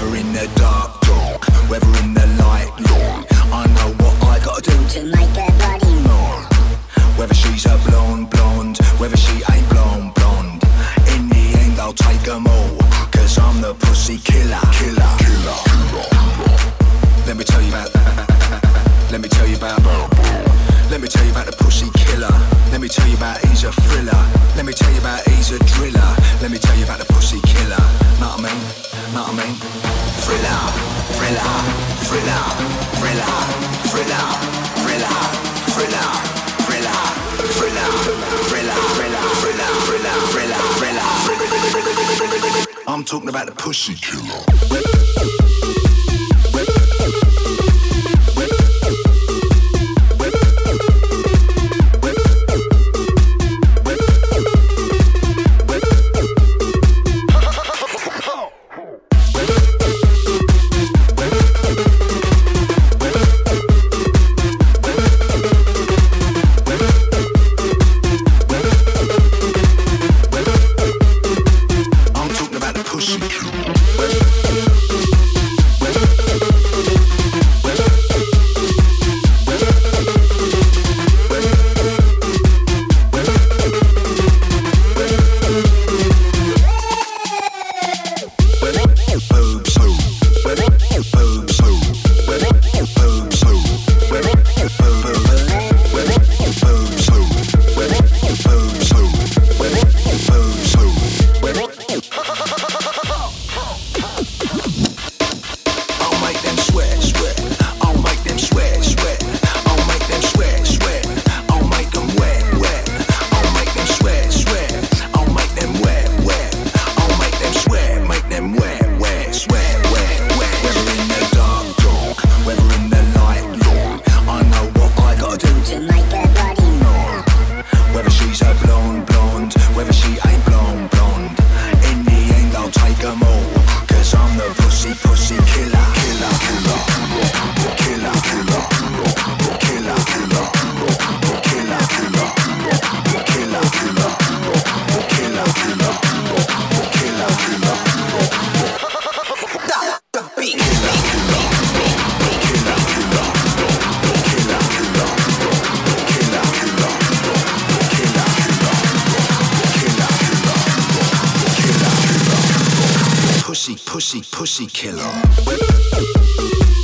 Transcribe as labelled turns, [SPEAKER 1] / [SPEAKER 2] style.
[SPEAKER 1] Whether in the dark, dark, whether in the light, long, I know what I gotta do to make her body more. Whether she's a blonde, blonde, whether she ain't blonde, blonde, in the end I'll take them all, cause I'm the pussy killer, killer, killer, killer. Let me tell you about, let me tell you about, let me tell you about the pussy killer. Let me tell you about he's a thriller. Let me tell you about he's a driller. Let me tell you about the pussy killer. Know what I mean? Know what I mean? Thriller, thriller, thriller, thriller, thriller, thriller, thriller, thriller, thriller, thriller, thriller, thriller, thriller, thriller. I'm talking about the pussy killer. Pussy killer.